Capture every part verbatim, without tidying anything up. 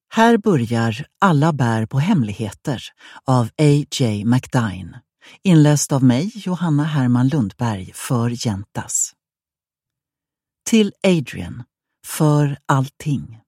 Här börjar Alla bär på hemligheter av A J McDine, inläst av mig, Johanna Herman Lundberg, för Jäntas. Till Adrian, för allting.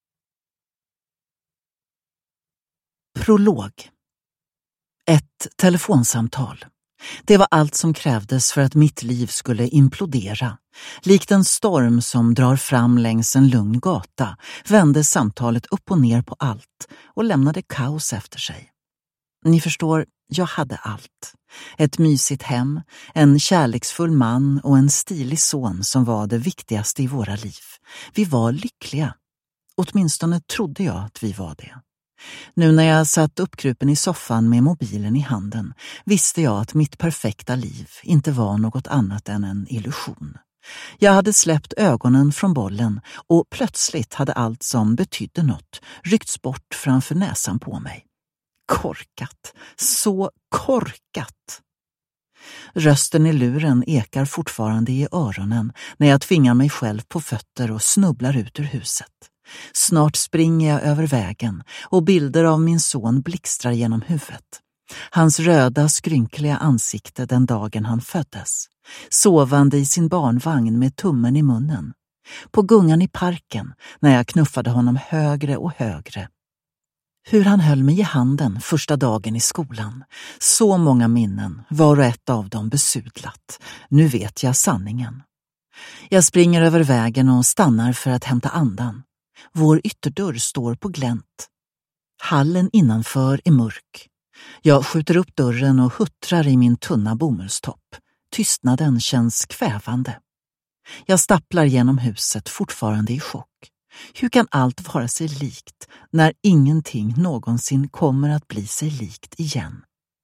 Prolog. Ett telefonsamtal. Det var allt som krävdes för att mitt liv skulle implodera. Likt en storm som drar fram längs en lugn gata vände samtalet upp och ner på allt och lämnade kaos efter sig. Ni förstår, jag hade allt. Ett mysigt hem, en kärleksfull man och en stilig son som var det viktigaste i våra liv. Vi var lyckliga. Åtminstone trodde jag att vi var det. Nu när jag satt uppkrupen i soffan med mobilen i handen visste jag att mitt perfekta liv inte var något annat än en illusion. Jag hade släppt ögonen från bollen och plötsligt hade allt som betydde något ryckts bort framför näsan på mig. Korkat, så korkat. Rösten i luren ekar fortfarande i öronen när jag tvingar mig själv på fötter och snubblar ut ur huset. Snart springer jag över vägen och bilder av min son blixtrar genom huvudet. Hans röda, skrynkliga ansikte den dagen han föddes. Sovande i sin barnvagn med tummen i munnen. På gungan i parken när jag knuffade honom högre och högre. Hur han höll mig i handen första dagen i skolan. Så många minnen, var och ett av dem besudlat. Nu vet jag sanningen. Jag springer över vägen och stannar för att hämta andan. Vår ytterdörr står på glänt. Hallen innanför är mörk. Jag skjuter upp dörren och huttrar i min tunna bomullstopp. Tystnaden känns kvävande. Jag stapplar genom huset fortfarande i chock. Hur kan allt vara sig likt när ingenting någonsin kommer att bli sig likt igen?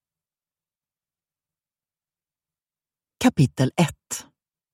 Kapitel ett.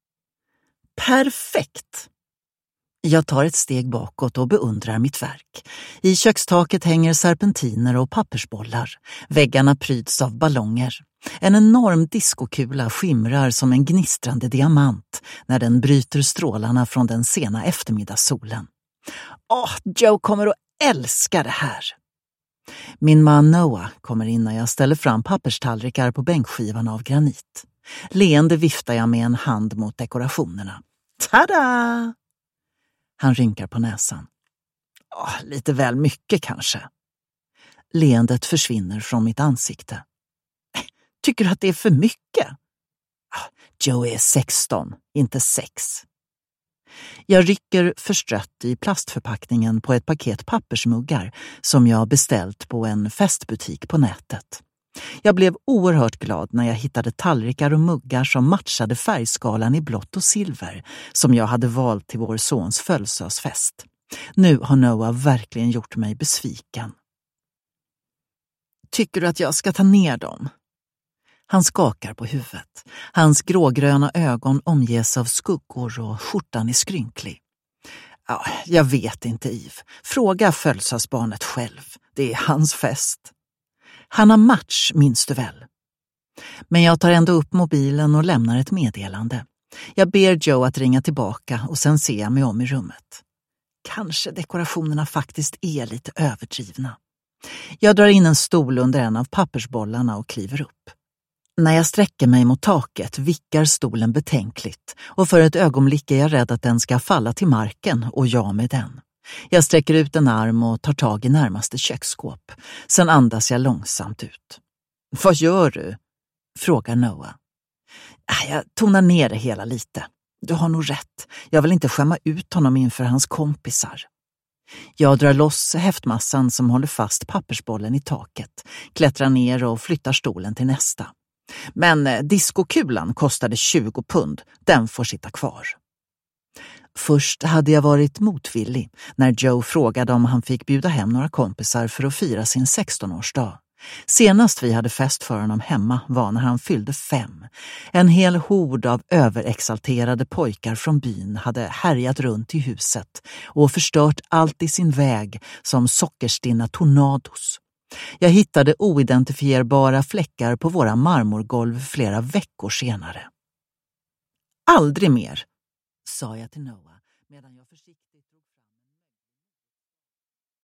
Perfekt! Jag tar ett steg bakåt och beundrar mitt verk. I kökstaket hänger serpentiner och pappersbollar. Väggarna pryds av ballonger. En enorm diskokula skimrar som en gnistrande diamant när den bryter strålarna från den sena eftermiddagssolen. Åh, Joe kommer att älska det här! Min man Noah kommer in när jag ställer fram papperstallrikar på bänkskivan av granit. Leende viftar jag med en hand mot dekorationerna. Tada! Han rynkar på näsan. Åh, lite väl mycket kanske. Leendet försvinner från mitt ansikte. Tycker du att det är för mycket? Joe är sexton, inte sex. Jag rycker förstrött i plastförpackningen på ett paket pappersmuggar som jag beställt på en festbutik på nätet. Jag blev oerhört glad när jag hittade tallrikar och muggar som matchade färgskalan i blått och silver som jag hade valt till vår sons födelsedagsfest. Nu har Noah verkligen gjort mig besviken. Tycker du att jag ska ta ner dem? Han skakar på huvudet. Hans grågröna ögon omges av skuggor och skjortan är skrynklig. Ja, jag vet inte, Iv. Fråga födelsedagsbarnet själv. Det är hans fest. Han har match, minns du väl? Men jag tar ändå upp mobilen och lämnar ett meddelande. Jag ber Joe att ringa tillbaka och sen ser jag mig om i rummet. Kanske dekorationerna faktiskt är lite överdrivna. Jag drar in en stol under en av pappersbollarna och kliver upp. När jag sträcker mig mot taket vickar stolen betänkligt och för ett ögonblick är jag rädd att den ska falla till marken och jag med den. Jag sträcker ut en arm och tar tag i närmaste köksskåp. Sen andas jag långsamt ut. Vad gör du? Frågar Noah. Jag tonar ner det hela lite. Du har nog rätt. Jag vill inte skämma ut honom inför hans kompisar. Jag drar loss häftmassan som håller fast pappersbollen i taket, klättrar ner och flyttar stolen till nästa. Men diskokulan kostade tjugo pund. Den får sitta kvar. Först hade jag varit motvillig när Joe frågade om han fick bjuda hem några kompisar för att fira sin sextonårsdag. Senast vi hade fest för honom hemma var när han fyllde fem. En hel hord av överexalterade pojkar från byn hade härjat runt i huset och förstört allt i sin väg som sockerstinna tornados. Jag hittade oidentifierbara fläckar på våra marmorgolv flera veckor senare. Aldrig mer, sa jag till Noah medan jag